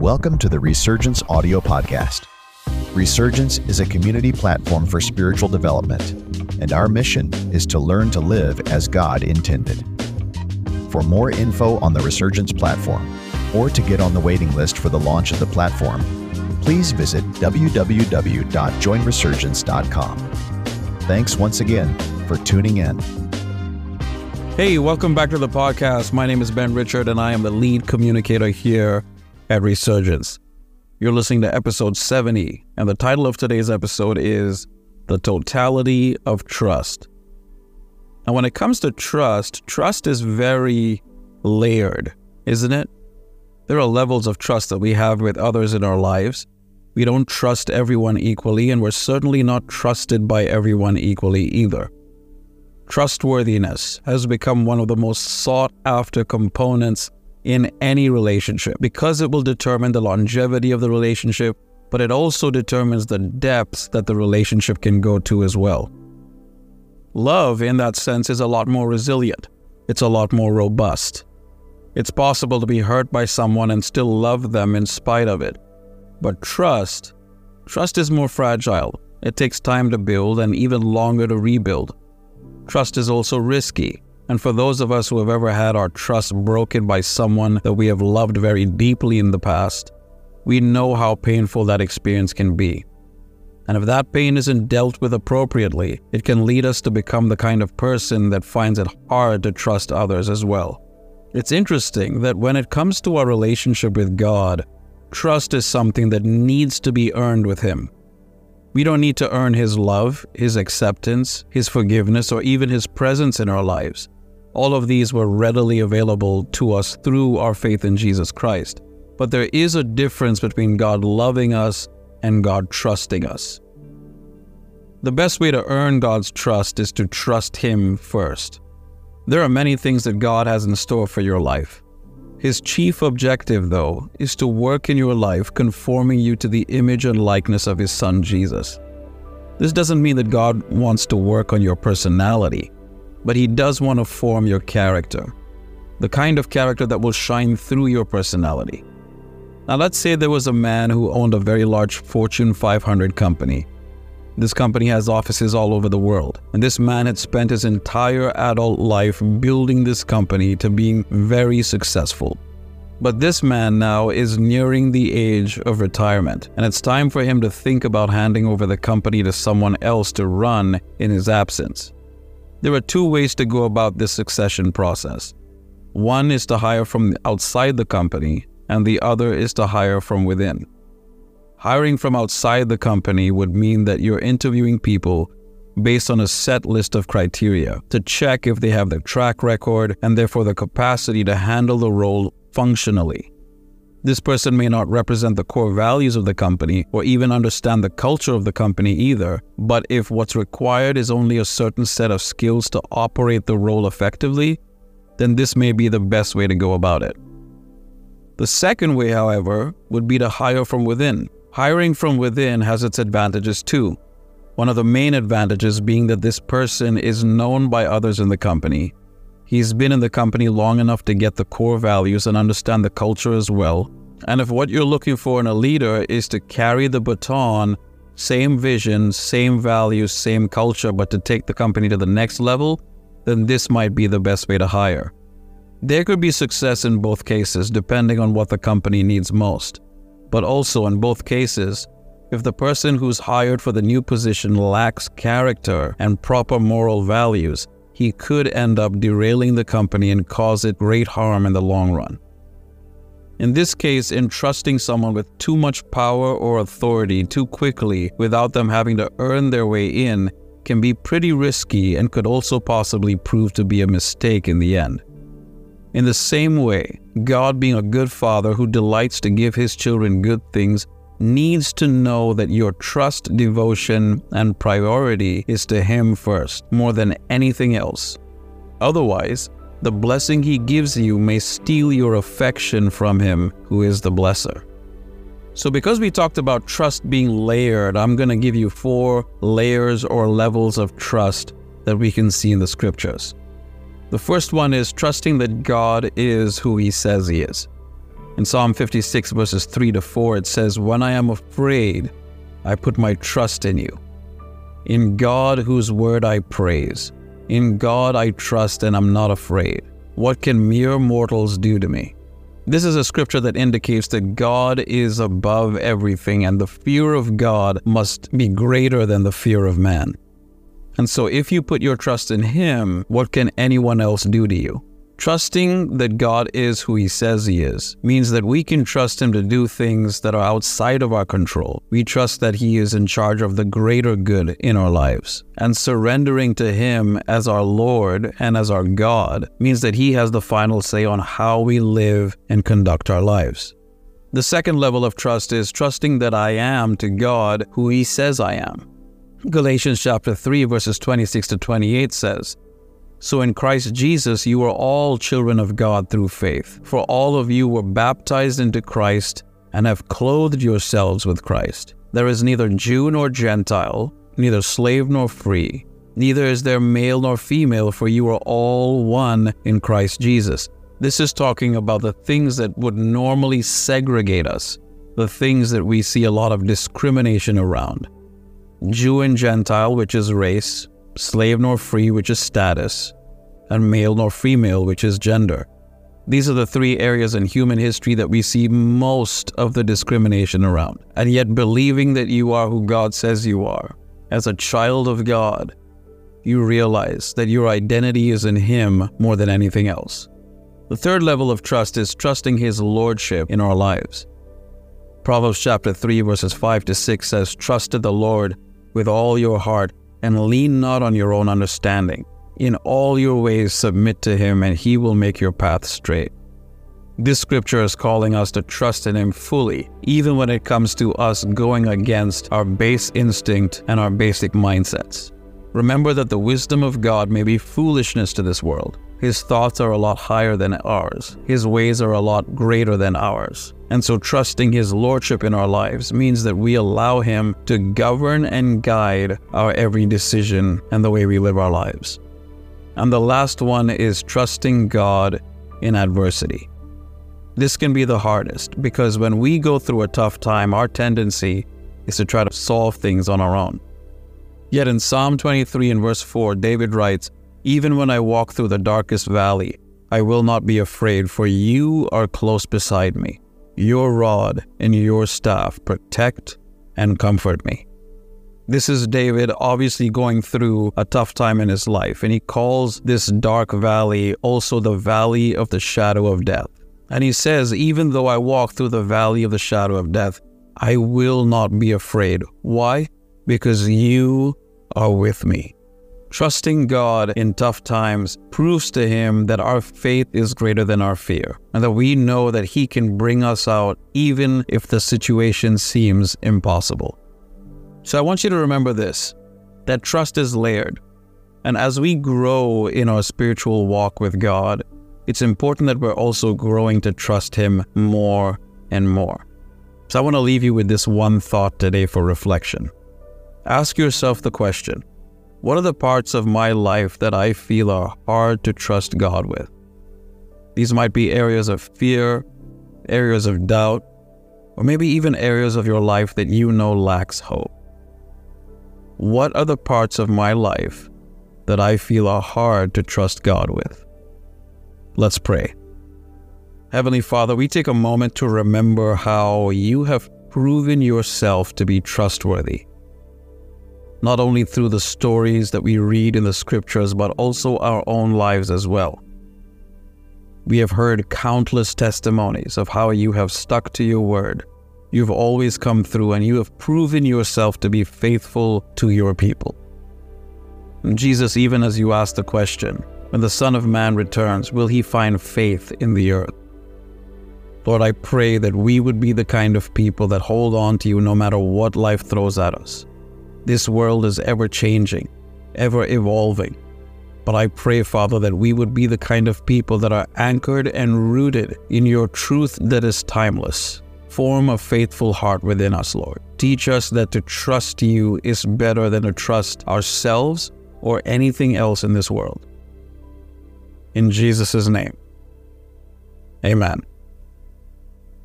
Welcome to the Resurgence Audio Podcast. Resurgence is a community platform for spiritual development, and our mission is to learn to live as God intended. For more info on the Resurgence platform, or to get on the waiting list for the launch of the platform, please visit www.joinresurgence.com. Thanks once again for tuning in. Hey, welcome back to the podcast. My name is Ben Richard, and I am the lead communicator here at Resurgence. You're listening to episode 70, and the title of today's episode is The Totality of Trust. And when it comes to trust is very layered, isn't it? There are levels of trust that we have with others in our lives. We don't trust everyone equally, and we're certainly not trusted by everyone equally either. Trustworthiness has become one of the most sought-after components in any relationship because it will determine the longevity of the relationship, but it also determines the depths that the relationship can go to as well. Love, in that sense, is a lot more resilient. It's a lot more robust. It's possible to be hurt by someone and still love them in spite of it. But trust is more fragile. It takes time to build and even longer to rebuild. Trust is also risky. And for those of us who have ever had our trust broken by someone that we have loved very deeply in the past, we know how painful that experience can be. And if that pain isn't dealt with appropriately, it can lead us to become the kind of person that finds it hard to trust others as well. It's interesting that when it comes to our relationship with God, trust is something that needs to be earned with Him. We don't need to earn His love, His acceptance, His forgiveness, or even His presence in our lives. All of these were readily available to us through our faith in Jesus Christ. But there is a difference between God loving us and God trusting us. The best way to earn God's trust is to trust Him first. There are many things that God has in store for your life. His chief objective, though, is to work in your life conforming you to the image and likeness of His Son, Jesus. This doesn't mean that God wants to work on your personality, but He does want to form your character, the kind of character that will shine through your personality. Now, let's say there was a man who owned a very large Fortune 500 company. This company has offices all over the world, and this man had spent his entire adult life building this company to being very successful. But this man now is nearing the age of retirement, and it's time for him to think about handing over the company to someone else to run in his absence. There are two ways to go about this succession process. One is to hire from outside the company, and the other is to hire from within. Hiring from outside the company would mean that you're interviewing people based on a set list of criteria to check if they have the track record and therefore the capacity to handle the role functionally. This person may not represent the core values of the company or even understand the culture of the company either, but if what's required is only a certain set of skills to operate the role effectively, then this may be the best way to go about it. The second way, however, would be to hire from within. Hiring from within has its advantages too. One of the main advantages being that this person is known by others in the company. He's been in the company long enough to get the core values and understand the culture as well. And if what you're looking for in a leader is to carry the baton, same vision, same values, same culture, but to take the company to the next level, then this might be the best way to hire. There could be success in both cases depending on what the company needs most. But also in both cases, if the person who's hired for the new position lacks character and proper moral values, he could end up derailing the company and cause it great harm in the long run. In this case, entrusting someone with too much power or authority too quickly without them having to earn their way in can be pretty risky and could also possibly prove to be a mistake in the end. In the same way, God, being a good father who delights to give His children good things, needs to know that your trust, devotion, and priority is to Him first, more than anything else. Otherwise, the blessing He gives you may steal your affection from Him, who is the blesser. So because we talked about trust being layered, I'm going to give you 4 layers or levels of trust that we can see in the scriptures. The first one is trusting that God is who He says He is. In Psalm 56 verses 3-4, it says, "When I am afraid, I put my trust in you. In God whose word I praise. In God I trust and am not afraid. What can mere mortals do to me?" This is a scripture that indicates that God is above everything and the fear of God must be greater than the fear of man. And so if you put your trust in Him, what can anyone else do to you? Trusting that God is who He says He is means that we can trust Him to do things that are outside of our control. We trust that He is in charge of the greater good in our lives. And surrendering to Him as our Lord and as our God means that He has the final say on how we live and conduct our lives. The second level of trust is trusting that I am to God who He says I am. Galatians chapter 3 verses 26-28 says, "So in Christ Jesus you are all children of God through faith. For all of you were baptized into Christ and have clothed yourselves with Christ. There is neither Jew nor Gentile, neither slave nor free, neither is there male nor female, for you are all one in Christ Jesus." This is talking about the things that would normally segregate us, the things that we see a lot of discrimination around. Jew and Gentile, which is race, slave nor free, which is status, and male nor female, which is gender. These are the three areas in human history that we see most of the discrimination around. And yet believing that you are who God says you are, as a child of God, you realize that your identity is in Him more than anything else. The third level of trust is trusting His lordship in our lives. Proverbs chapter 3 verses 5-6 says, "Trust in the Lord with all your heart, and lean not on your own understanding. In all your ways submit to Him, and He will make your path straight." This scripture is calling us to trust in Him fully, even when it comes to us going against our base instinct and our basic mindsets. Remember that the wisdom of God may be foolishness to this world. His thoughts are a lot higher than ours. His ways are a lot greater than ours. And so trusting His lordship in our lives means that we allow Him to govern and guide our every decision and the way we live our lives. And the last one is trusting God in adversity. This can be the hardest because when we go through a tough time, our tendency is to try to solve things on our own. Yet in Psalm 23 and verse 4, David writes, "Even when I walk through the darkest valley, I will not be afraid, for you are close beside me. Your rod and your staff protect and comfort me." This is David obviously going through a tough time in his life, and he calls this dark valley also the valley of the shadow of death. And he says, even though I walk through the valley of the shadow of death, I will not be afraid. Why? Because you are with me. Trusting God in tough times proves to Him that our faith is greater than our fear, and that we know that He can bring us out even if the situation seems impossible. So I want you to remember this, that trust is layered. And as we grow in our spiritual walk with God, it's important that we're also growing to trust Him more and more. So I want to leave you with this one thought today for reflection. Ask yourself the question, what are the parts of my life that I feel are hard to trust God with? These might be areas of fear, areas of doubt, or maybe even areas of your life that you know lacks hope. What are the parts of my life that I feel are hard to trust God with? Let's pray. Heavenly Father, we take a moment to remember how you have proven yourself to be trustworthy. Not only through the stories that we read in the scriptures, but also our own lives as well. We have heard countless testimonies of how you have stuck to your word. You've always come through and you have proven yourself to be faithful to your people. And Jesus, even as you asked the question, when the Son of Man returns, will He find faith in the earth? Lord, I pray that we would be the kind of people that hold on to you no matter what life throws at us. This world is ever changing, ever evolving. But I pray, Father, that we would be the kind of people that are anchored and rooted in your truth that is timeless. Form a faithful heart within us, Lord. Teach us that to trust you is better than to trust ourselves or anything else in this world. In Jesus' name, amen.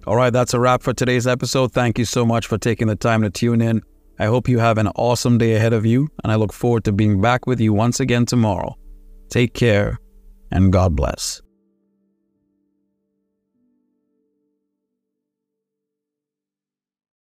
All right, that's a wrap for today's episode. Thank you so much for taking the time to tune in. I hope you have an awesome day ahead of you, and I look forward to being back with you once again tomorrow. Take care, and God bless.